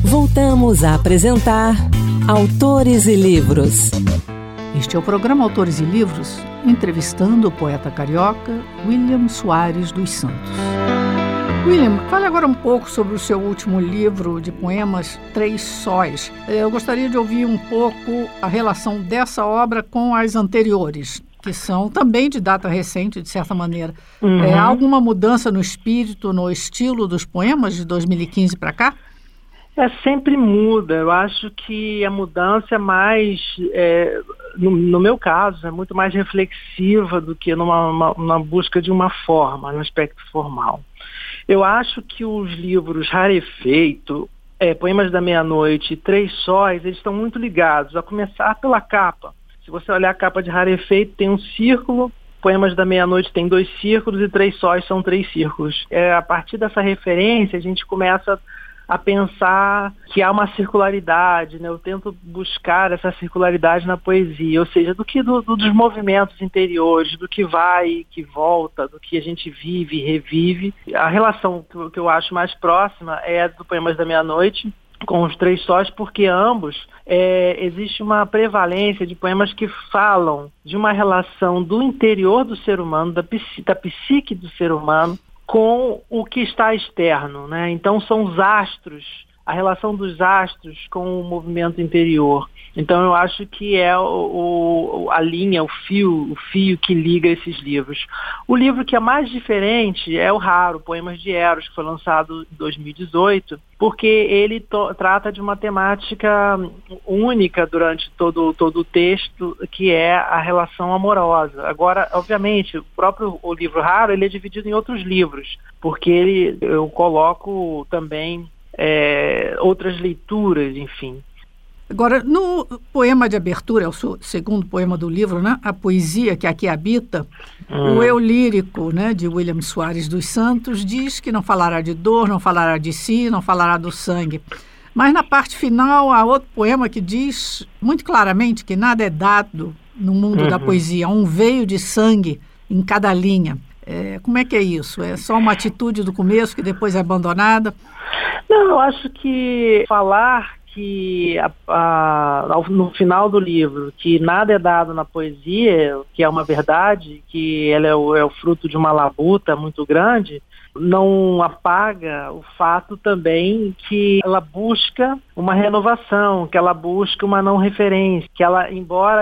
Voltamos a apresentar Autores e Livros. Este é o programa Autores e Livros, entrevistando o poeta carioca William Soares dos Santos. William, fale agora um pouco sobre o seu último livro de poemas, Três Sóis. Eu gostaria de ouvir um pouco a relação dessa obra com as anteriores, que são também de data recente, de certa maneira. Há alguma mudança no espírito, no estilo dos poemas de 2015 para cá? Sempre muda. Eu acho que a mudança é mais, no meu caso, é muito mais reflexiva do que numa busca de uma forma, no aspecto formal. Eu acho que os livros Rarefeito, Poemas da Meia-Noite e Três Sóis, eles estão muito ligados, a começar pela capa. Se você olhar a capa de Rarefeito, tem um círculo, Poemas da Meia-Noite tem 2 círculos e Três Sóis são 3 círculos. A partir dessa referência, a gente começa a pensar que há uma circularidade, né? Eu tento buscar essa circularidade na poesia, ou seja, dos movimentos interiores, do que vai e que volta, do que a gente vive e revive. A relação que eu acho mais próxima é a do Poemas da Meia-Noite com os Três Sóis, porque ambos existe uma prevalência de poemas que falam de uma relação do interior do ser humano, da psique do ser humano, com o que está externo, né? Então são os astros, a relação dos astros com o movimento interior. Então eu acho que é a linha, o fio que liga esses livros. O livro que é mais diferente é o Raro, Poemas de Eros, que foi lançado em 2018, porque ele trata de uma temática única durante todo o texto, que é a relação amorosa. Agora, obviamente, o livro Raro ele é dividido em outros livros, porque eu coloco também outras leituras, enfim. Agora, no poema de abertura, é o segundo poema do livro, né? A Poesia que Aqui Habita, o eu lírico, né, de William Soares dos Santos diz que não falará de dor, não falará de si, não falará do sangue. Mas na parte final há outro poema que diz muito claramente que nada é dado no mundo da poesia, há um veio de sangue em cada linha. Como é que é isso? É só uma atitude do começo que depois é abandonada? Não, eu acho que falar que no final do livro que nada é dado na poesia, que é uma verdade, que ela é o fruto de uma labuta muito grande, não apaga o fato também que ela busca uma renovação, que ela busca uma não referência, que ela, embora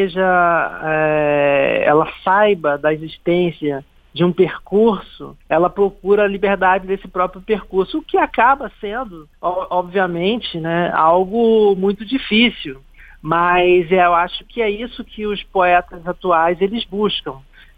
ela saiba da existência de um percurso, ela procura a liberdade desse próprio percurso, o que acaba sendo, obviamente, né, algo muito difícil. Mas eu acho que é isso que os poetas atuais eles buscam,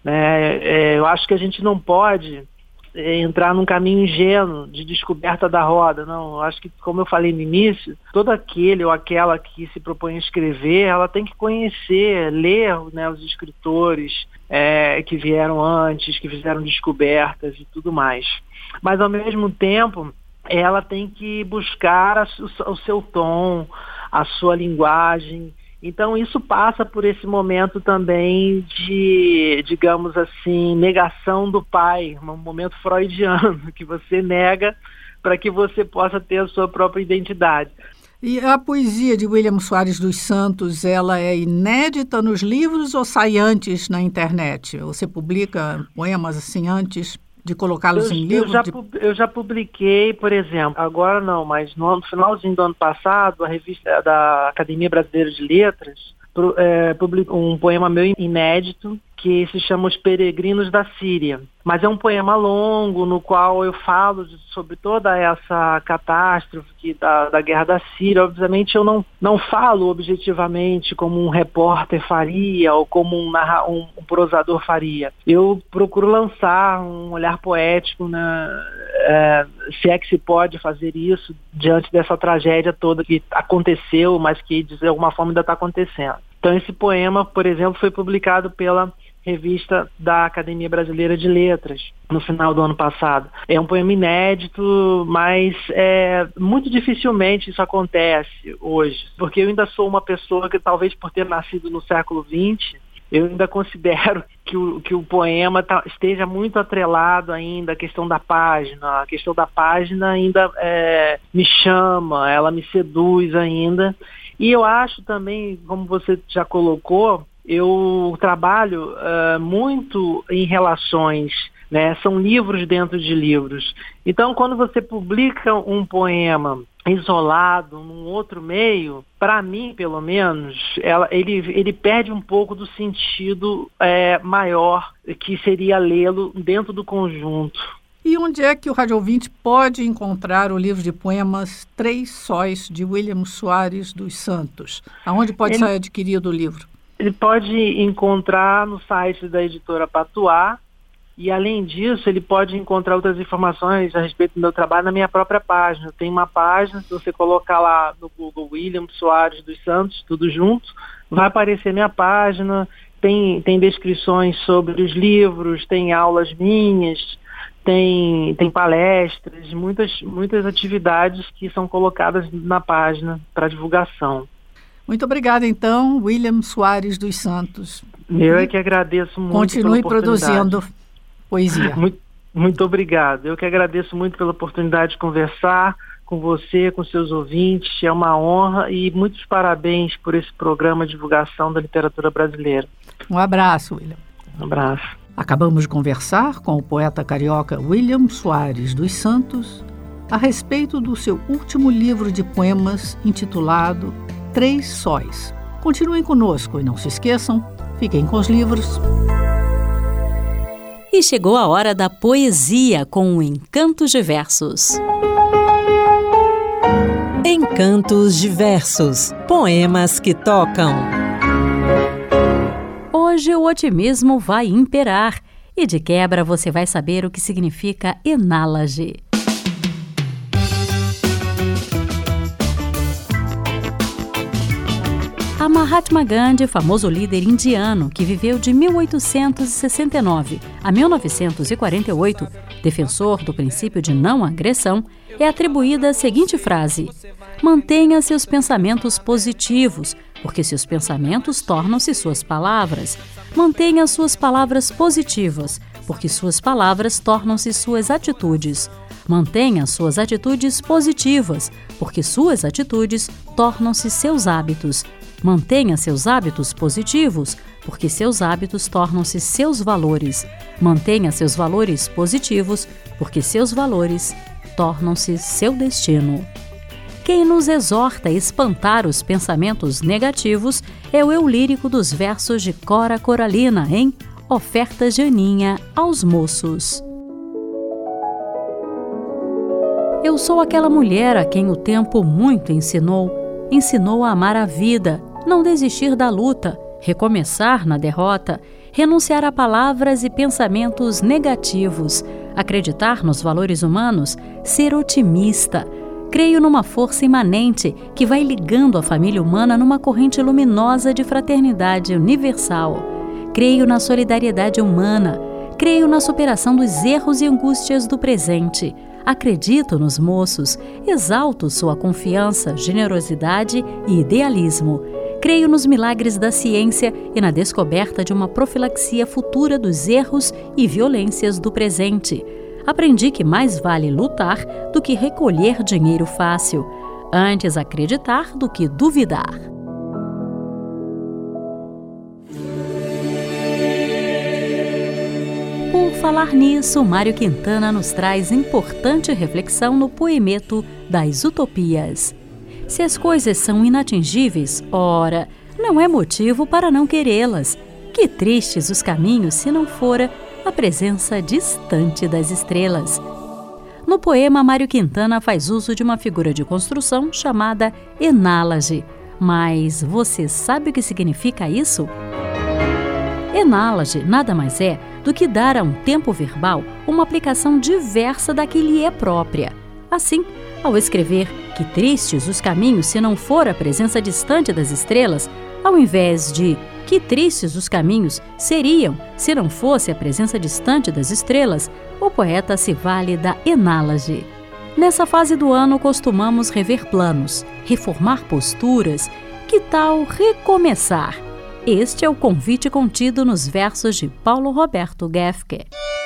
né? Eu acho que a gente não pode entrar num caminho ingênuo de descoberta da roda, não. Eu acho que, como eu falei no início, todo aquele ou aquela que se propõe a escrever, ela tem que conhecer, ler, né, os escritores que vieram antes, que fizeram descobertas e tudo mais. Mas, ao mesmo tempo, ela tem que buscar o seu tom, a sua linguagem. Então, isso passa por esse momento também de, digamos assim, negação do pai, um momento freudiano, que você nega para que você possa ter a sua própria identidade. E a poesia de William Soares dos Santos, ela é inédita nos livros ou sai antes na internet? Você publica poemas assim antes de colocá-los em livros? Eu já publiquei, por exemplo, agora não, mas no finalzinho do ano passado, a revista da Academia Brasileira de Letras publicou um poema meu inédito que se chama Os Peregrinos da Síria. Mas é um poema longo no qual eu falo sobre toda essa catástrofe da guerra da Síria. Obviamente eu não falo objetivamente como um repórter faria ou como um prosador faria. Eu procuro lançar um olhar poético, né, se é que se pode fazer isso diante dessa tragédia toda que aconteceu, mas que de alguma forma ainda está acontecendo. Então esse poema, por exemplo, foi publicado pela revista da Academia Brasileira de Letras, no final do ano passado. É um poema inédito, mas muito dificilmente isso acontece hoje, porque eu ainda sou uma pessoa que, talvez por ter nascido no século XX, eu ainda considero que o poema esteja muito atrelado ainda à questão da página. A questão da página ainda me chama, ela me seduz ainda. E eu acho também, como você já colocou, eu trabalho muito em relações, né? São livros dentro de livros. Então, quando você publica um poema isolado num outro meio, para mim, pelo menos, ele perde um pouco do sentido maior, que seria lê-lo dentro do conjunto. E onde é que o rádio ouvinte pode encontrar o livro de poemas Três Sóis, de William Soares dos Santos? Aonde pode ser adquirido o livro? Ele pode encontrar no site da editora Patuá, e além disso, ele pode encontrar outras informações a respeito do meu trabalho na minha própria página. Tem uma página, se você colocar lá no Google William Soares dos Santos, tudo junto, vai aparecer minha página, tem descrições sobre os livros, tem aulas minhas, tem palestras, muitas atividades que são colocadas na página para divulgação. Muito obrigada, então, William Soares dos Santos. Eu é que agradeço muito. Continue produzindo poesia. Muito obrigado. Eu que agradeço muito pela oportunidade de conversar com você, com seus ouvintes. É uma honra e muitos parabéns por esse programa de divulgação da literatura brasileira. Um abraço, William. Um abraço. Acabamos de conversar com o poeta carioca William Soares dos Santos a respeito do seu último livro de poemas intitulado Três Sóis. Continuem conosco e não se esqueçam, fiquem com os livros. E chegou a hora da poesia com o Encantos de Versos. Encantos de Versos, poemas que tocam. Hoje o otimismo vai imperar e de quebra você vai saber o que significa enáloge. A Mahatma Gandhi, famoso líder indiano que viveu de 1869 a 1948, defensor do princípio de não agressão, é atribuída a seguinte frase: mantenha seus pensamentos positivos, porque seus pensamentos tornam-se suas palavras. Mantenha suas palavras positivas, porque suas palavras tornam-se suas atitudes. Mantenha suas atitudes positivas, porque suas atitudes tornam-se seus hábitos. Mantenha seus hábitos positivos, porque seus hábitos tornam-se seus valores. Mantenha seus valores positivos, porque seus valores tornam-se seu destino. Quem nos exorta a espantar os pensamentos negativos é o eu lírico dos versos de Cora Coralina em Oferta de Aninha aos Moços. Eu sou aquela mulher a quem o tempo muito ensinou a amar a vida, não desistir da luta, recomeçar na derrota, renunciar a palavras e pensamentos negativos, acreditar nos valores humanos, ser otimista. Creio numa força imanente que vai ligando a família humana numa corrente luminosa de fraternidade universal. Creio na solidariedade humana. Creio na superação dos erros e angústias do presente. Acredito nos moços. Exalto sua confiança, generosidade e idealismo. Creio nos milagres da ciência e na descoberta de uma profilaxia futura dos erros e violências do presente. Aprendi que mais vale lutar do que recolher dinheiro fácil. Antes acreditar do que duvidar. Por falar nisso, Mário Quintana nos traz importante reflexão no poemeto das utopias. Se as coisas são inatingíveis, ora, não é motivo para não querê-las. Que tristes os caminhos se não fora a presença distante das estrelas. No poema, Mário Quintana faz uso de uma figura de construção chamada enáloge. Mas você sabe o que significa isso? Enáloge nada mais é do que dar a um tempo verbal uma aplicação diversa da que lhe é própria. Assim, ao escrever que tristes os caminhos se não for a presença distante das estrelas, ao invés de que tristes os caminhos seriam se não fosse a presença distante das estrelas, o poeta se vale da enáloge. Nessa fase do ano costumamos rever planos, reformar posturas. Que tal recomeçar? Este é o convite contido nos versos de Paulo Roberto Gefke.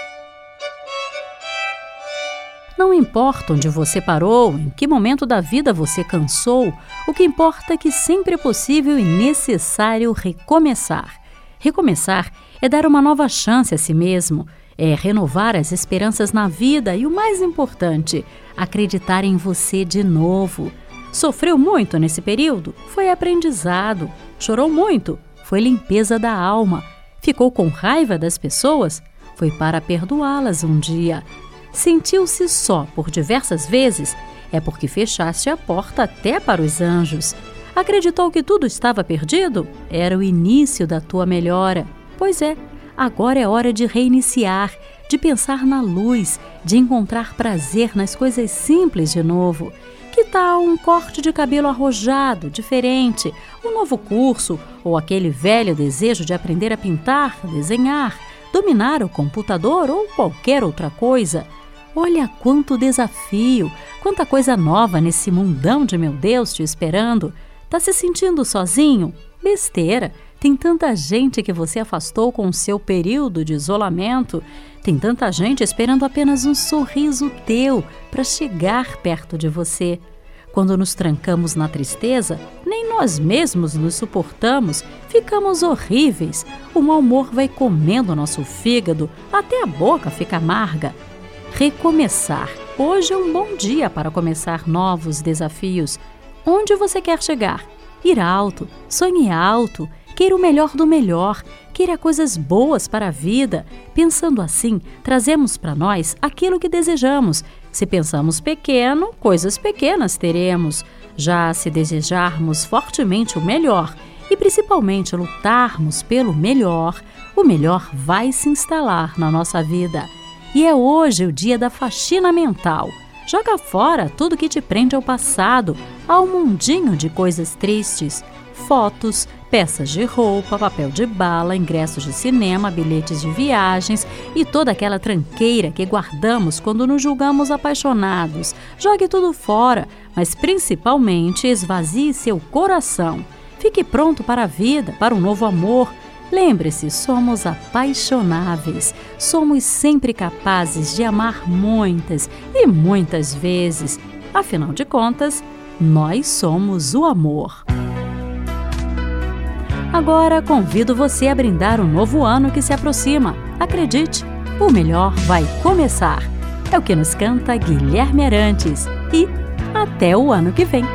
Não importa onde você parou, em que momento da vida você cansou, o que importa é que sempre é possível e necessário recomeçar. Recomeçar é dar uma nova chance a si mesmo, é renovar as esperanças na vida e, o mais importante, acreditar em você de novo. Sofreu muito nesse período? Foi aprendizado. Chorou muito? Foi limpeza da alma. Ficou com raiva das pessoas? Foi para perdoá-las um dia. Sentiu-se só por diversas vezes? É porque fechaste a porta até para os anjos. Acreditou que tudo estava perdido? Era o início da tua melhora. Pois é, agora é hora de reiniciar, de pensar na luz, de encontrar prazer nas coisas simples de novo. Que tal um corte de cabelo arrojado, diferente, um novo curso ou aquele velho desejo de aprender a pintar, desenhar, dominar o computador ou qualquer outra coisa? Olha quanto desafio, quanta coisa nova nesse mundão de meu Deus te esperando. Tá se sentindo sozinho? Besteira! Tem tanta gente que você afastou com o seu período de isolamento. Tem tanta gente esperando apenas um sorriso teu para chegar perto de você. Quando nos trancamos na tristeza, nem nós mesmos nos suportamos, ficamos horríveis. O mau humor vai comendo nosso fígado, até a boca fica amarga. Recomeçar. Hoje é um bom dia para começar novos desafios. Onde você quer chegar? Ir alto, sonhe alto, queira o melhor do melhor, queira coisas boas para a vida. Pensando assim, trazemos para nós aquilo que desejamos. Se pensamos pequeno, coisas pequenas teremos. Já se desejarmos fortemente o melhor e principalmente lutarmos pelo melhor, o melhor vai se instalar na nossa vida. E é hoje o dia da faxina mental. Joga fora tudo que te prende ao passado, ao mundinho de coisas tristes. Fotos, peças de roupa, papel de bala, ingressos de cinema, bilhetes de viagens e toda aquela tranqueira que guardamos quando nos julgamos apaixonados. Jogue tudo fora, mas principalmente esvazie seu coração. Fique pronto para a vida, para um novo amor. Lembre-se, somos apaixonáveis, somos sempre capazes de amar muitas e muitas vezes. Afinal de contas, nós somos o amor. Agora convido você a brindar um novo ano que se aproxima. Acredite, o melhor vai começar. É o que nos canta Guilherme Arantes. E até o ano que vem.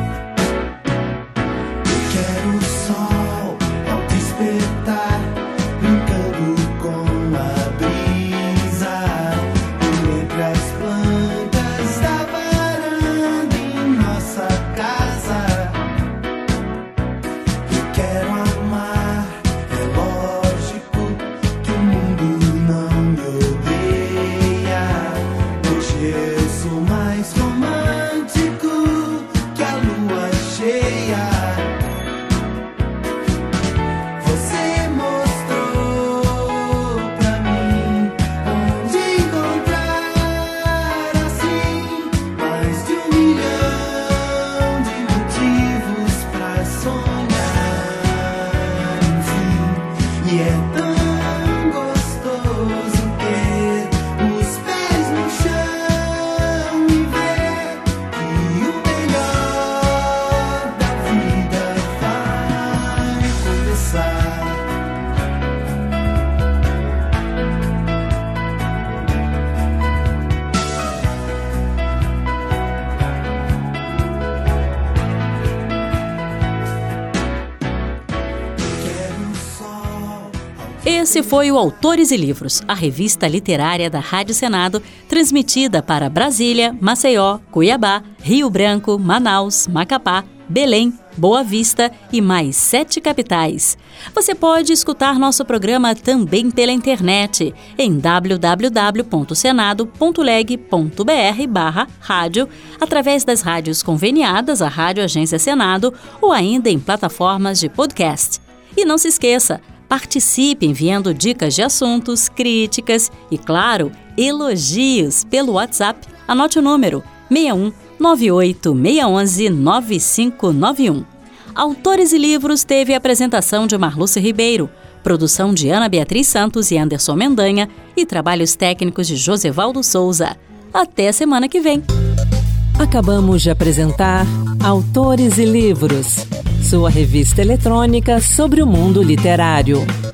Esse foi o Autores e Livros, a revista literária da Rádio Senado, transmitida para Brasília, Maceió, Cuiabá, Rio Branco, Manaus, Macapá, Belém, Boa Vista e mais 7 capitais. Você pode escutar nosso programa também pela internet em www.senado.leg.br/rádio, através das rádios conveniadas à Rádio Agência Senado ou ainda em plataformas de podcast. E não se esqueça, participe enviando dicas de assuntos, críticas e, claro, elogios pelo WhatsApp. Anote o número 61 98 611 9591. Autores e Livros teve a apresentação de Marluce Ribeiro, produção de Ana Beatriz Santos e Anderson Mendanha e trabalhos técnicos de Josevaldo Souza. Até a semana que vem. Acabamos de apresentar Autores e Livros, sua revista eletrônica sobre o mundo literário.